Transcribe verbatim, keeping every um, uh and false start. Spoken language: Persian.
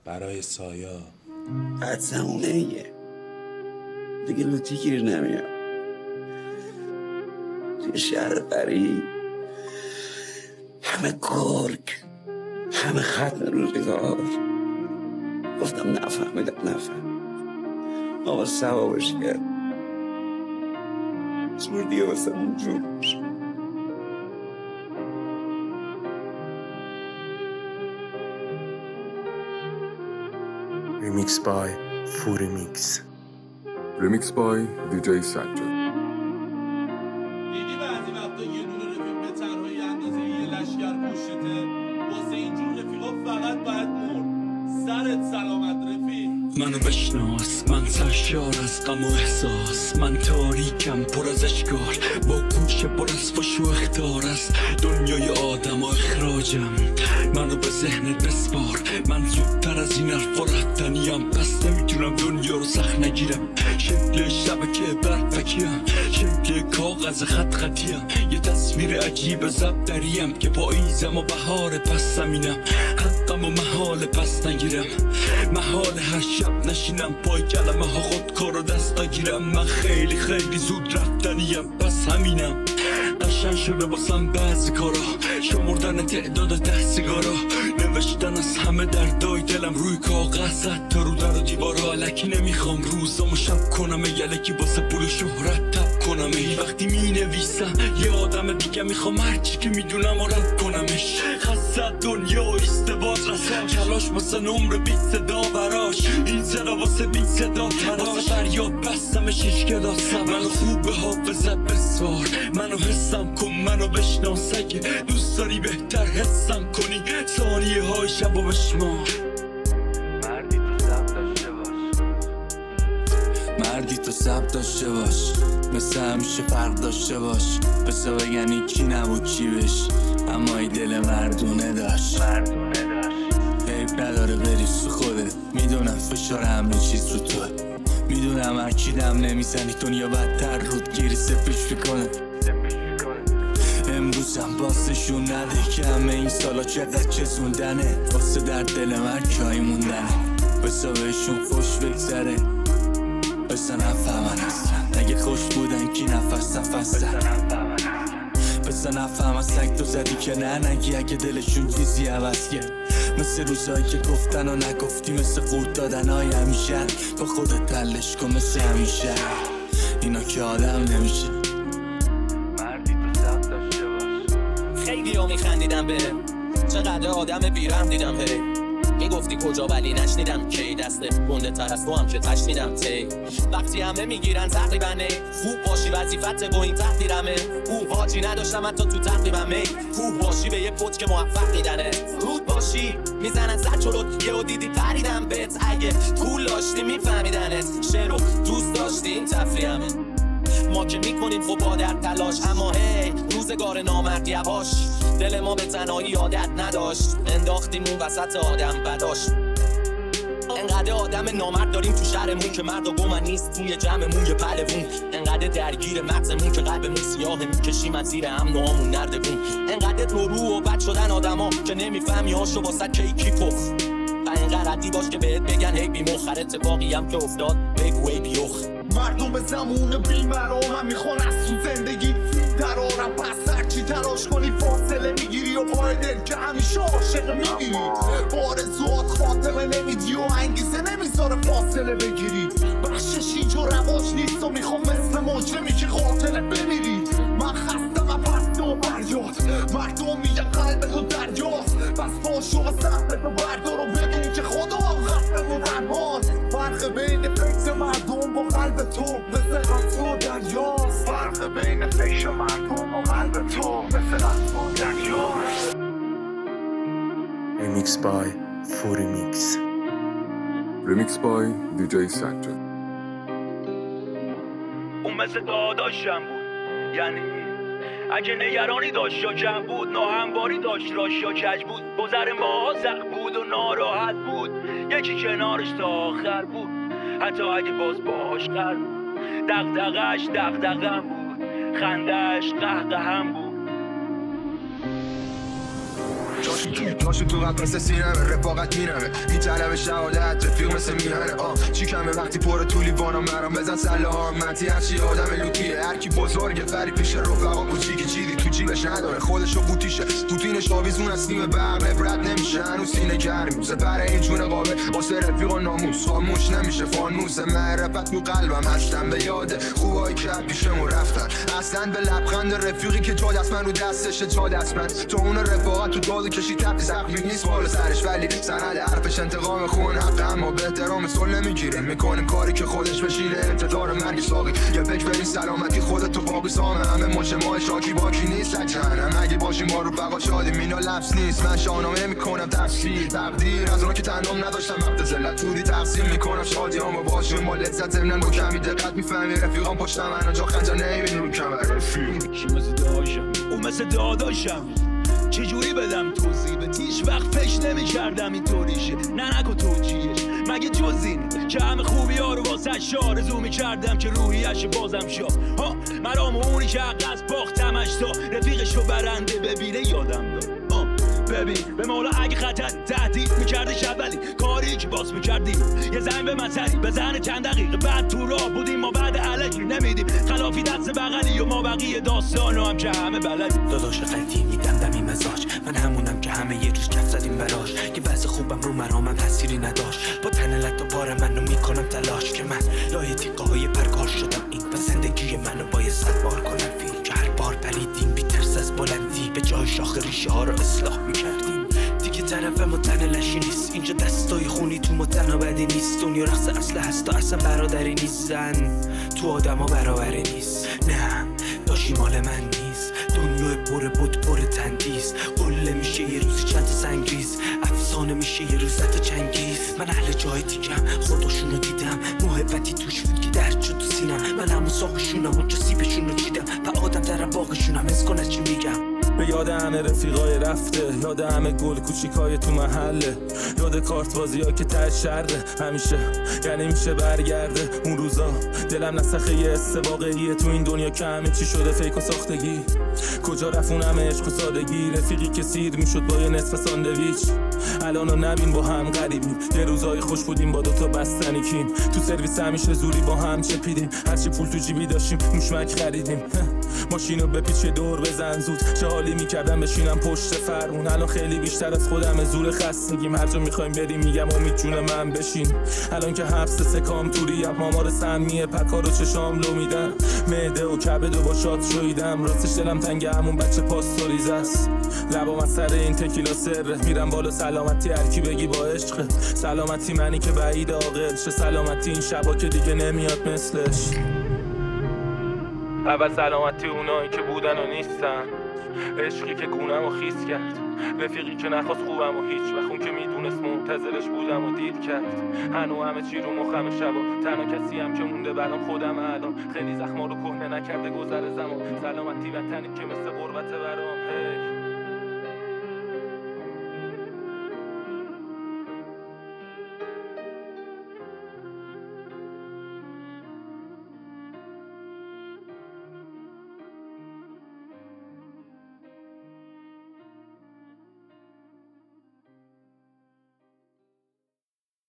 برای سایا قدسمونه ایه دیگه لوتی گیر نمیاد توی شهر قریب همه گرگ همه ختم روزگار. گفتم نفهمیدم نفهم آقا ثوابش کرد زور دیگه واسه اون جور Remix by Furimix. Remix by دی جی سجاد. دیدی بعضی وقتا یه دونه رفیق به تنهایی اندازه یه لشگر پشتته واسه اینجور رفیقا فقط باید مرد. سرت سلامت رفیق. منو بشناس، من سرشار از غم و احساس، من تاریکم پر از اشکال، با گوش پر از فش و اخطار از دنیای آدم و اخراجم. منو به ذهنت بسپار، من زودتر از این حرفا رفتنیم، پس نمیتونم دنیا رو سخت نگیرم. شکل شبکه برفکیم، شکل کاغذ خط خطیم، یه تصویر عجیب زبدریم که پاییزم و بهار پس زمینم. حقم و محال پس نگیرم، محال هر شب نشینم پای کلمه ها خودکار و دست نگیرم. من خیلی خیلی زود رفتنیم، پس همینم. قشن شده باسم بعضی کارا، شمردن تعداد ده سیگارا، نوشتن از همه دردای دلم روی کاغذ، حتی رو در و دیوارا. الکی نمیخوام روزامو شب کنم، یلکی باسه پول شهرت تب کنم. ای وقتی می نویسم یه آدم دیگه میخوام هرچی که میدونم و رد کنمش. خسته دنیا ایستباز رساش، کلاش واسه نمر بیت صدا براش، این صدا واسه بیت صدا تراش. واسه فریاد بستمش هیچ کلاسم، منو خوب به حافظت بسوار، منو حسم کن، منو بشناس. اگه دوست داری بهتر حسم کنی ثانیه های شب و بشمار. مردی تو سب داشته باش، مردی تو سب داشته باش، مثل همیشه فرق داشته باش. بسا بگن این کی نبود چی بش، اما ای دل مردونه داشت، مردونه داشت. حیف نداره بریز تو خودت، میدونم فشار همه چیز رو توه، میدونم هر کی دم نمیزنی دنیا بدتر رود گیری سفش میکنه. امروزم باسشون نده که همه این سالا چقدر چزوندنه، واسه در دل من جایی موندنه. بسا بهشون خوش بگذره، بسا نفهمن اصلا اگه خوش بودن کی نفس نفس زن، بسا نفهم از سگ تو زدی که نه نگی اگه دلشون چیزی عوض کرد. مثل روزایی که گفتن و نگفتی، مثل قورت دادن های همیشه. با خودت تلش کن مثل همیشه، اینا که آدم نمیشه. مردی تو سب داشته باش. خیلی ها میخندیدم بره، چقدر آدم بیرم دیدم هی. میگفتی کجا ولی نشنیدم کی، دست گنده تر از تو هم که تشنیدم تی. وقتی همه میگیرن تقریبا نی، خوب باشی وظیفت با این تقدیرمه. او حاجی نداشتم حتی تو تقریبم می، خوب باشی به یه پوت که موفق میدنه. رود باشی میزنن زد جلوت، یه و دیدی پریدم بهت. اگه پول داشتی میفهمیدنت، شعر رو دوست داشتی تفریحمه. ما که میکنیم خب با در تلاش، اما هی روزگار نامرد یواش. دل ما به تنهایی عادت نداشت، انداختیم اون وسط آدم بداش. انقدر آدم نامرد داریم تو شهرمون که مرد و گمن نیست توی جمعمون یه پلوون. انقدر درگیر مغزمون که قلبمون سیاه میکشیم از زیر امن و همون نردبون. انقدر تو رو و بد شدن آدما که نمیفهمی هاشو واسه کیکی پخ. و اینقدر عدی باش که بهت بگن هی بی مخ، اتفاقی هم که افتاد بگو ای بیوخ. مردم به زمون بیمرامم میخوان از تو زندگی درارم، پس هرچی تلاش کنی فاصله میگیری و پای دل که همیشه عاشق میگیری. بارزوات خاتمه نمیدی و انگیزه نمیذاره فاصله بگیری. بخشش اینجا رواج نیست و میخوام مثل مجرمی که قاتله بمیری. من خستم و پست و بریاد، مردم میگن قلبتو دریاست. بس باشو و سهرتو بردار و بگیم که خدا قلبتو درماست. فرق بین فکر مردم با قلب تو مثل قطع و دریاست. فرق بین فکر مردم و قلب تو مثل قطع و دریاست. Remix by Furimix. Remix by دی جی سجاد. اون مثل داداشم بود، یعنی اگه نگرانی داشت یا جمع بود، ناهمواری داشت راش یا کج بود. گذر ماها سخت بود و ناراحت بود، یکی کنارش تا آخر بود. حتی اگه باز باهاش قرار بود، دغدغه‌اش دغدغه‌ام بود، خنده‌اش قهقه‌ام بود. جاشو تو جاشو تو قفس سینمه رفاقت مینمه این طلب شهادت رفیق مثل میهنه آه چی کمه وقتی پر تو لیوانم مرام بزن سله ها منتی هرچی آدم لوتیه هرکی بزرگه فری پیش رفقا کوچیکی چیزی تو جیبش نداره خودشو بوتیشه بوتینش آویزون از نیم برق عبرت نمیشه هنوز سینه گرمی سپر این جون قابه واسه رفیق و ناموس خاموش نمیشه فانوس معرفت تو قلبم هستم به یاده خوبایی که پیشمون رفتن اصلا به لبخند رفیقی که جا دست من رو دستشه جا دست من تو اون رفاقت تو داد کشی تبدی زخمی نیست بالا سرش ولی سند حرفش انتقام خون حق اما به احترام سل نمیگیره میکنه کاری که خودش بشینه انتظار مرگی ساقی یه فکر برین سلامتی خودتو باقی سامه همه مجموعه شاکی باکی نیست لجنم اگه باشیم ما رو بقا شادی مینا لفظ نیست من شاهنامه میکنم تفسیر تقدیر از اونا که تنم نداشتم وقت زلت توری تقسیم میکنم شادی همو باشون با لذت زمنن با کمی دقت میفهمی رفیقام پشتم من جا خنجر نمیبینی رو کمر رفیق شی مثل داداشم اون مثل داداشم چجوری بدم توضیح به هیچ وقت فکر نمی کردم اینطوریشه نه نکن توجیهش مگه جز این که همه خوبی ها رو واسه آرزو می کردم که روحیش بازم شا ها مرام اونی که حق از باختمش تا رفیقشو برنده ببینه یادم داد ببین به مولا اگه خطر تهدید میکرده شبلی کاری که باز میکردیم یه زنگ به من سری بزن چند دقیقه بعد تو راه بودیم ما بعد علکی نمیدیم خلافی دست بغلی و ما بقیه داستانو هم که همه بلدیم داداش قدیمی دمدمی مزاج من همونم که همه یه روز کف زدیم براش که وضع خوبم رو مرامم تأثیری نداشت با تن لط و پار منو میکنم تلاش که من لای تیقه های پرکار شدم این و زندگی منو باید صد بار کنم فیلم که هر بار پریدیم بی ترس از بلندی به جای شاخ ریشه ها رو اصلاح میکردیم دیگه طرف ما تن لشی نیست اینجا دستای خونی تو ما تنها بدی نیست دنیا رقص اصل هست تا اصلا برادری نیست زن تو آدم ها برابری نیست نه داشی مال من نیست دنیا پر بود پر تندیز قله میشه یه روزی چند سنگریز افسانه میشه یه روز زد چنگیز من اهل جای دیگم خودشونو دیدم محبتی توش بود که درد شد تو سینم من همون ساقشونم اونجا سیبشونو چیدم و آدم در باقشونم از کن از چی میگم به یاد همه رفیقای رفته یاد همه گل کوچیکای تو محله یاد کارت بازی ها که ته شره همیشه یعنی میشه برگرده اون روزا دلم نسخه یه حس واقعیه تو این دنیا که همه چی شده فیک و ساختگی کجا رفت اون همه عشق و سادگی رفیقی که سیر میشد با یه نصف ساندویچ الانو نبین با هم غریبیم یه روزای خوش بودیم با دوتا بستنی کیم تو سرویس همیشه زوری با هم چپیدیم هرچی پول تو جیبی داشتیم موشمک خریدیم ماشینو به پیچ دور بزن زود چه حالی میکردم بشینم پشت فرمون الان خیلی بیشتر از خودم زور خستگیم هر جا میخوایم بریم میگم امید جون من بشین الان که حبس سکام توریم مامار سمیه پکار و چشام لو میدن معده و کبد و با شاد شویدم راستش دلم تنگ همون بچه پاستوریز است لبام از سر این تکیلا سره میرم بالا سلامتی هرکی بگی با عشق سلامتی منی که بعید عاقل شه سلامتی این شبا که دیگه نمیاد مثلش اول سلامتی اونایی که بودن و نیستن عشقی که گونم و خیس کرد رفیقی که نخواست خوبم و هیچ وقت اون که میدونست منتظرش بودم و دید کرد هنو همه چی رو مخم شبا تنها کسی هم که مونده برام خودم الان خیلی زخما رو کهنه نکرده گذر زمان سلامتی وطنی که مثل قربت برام هی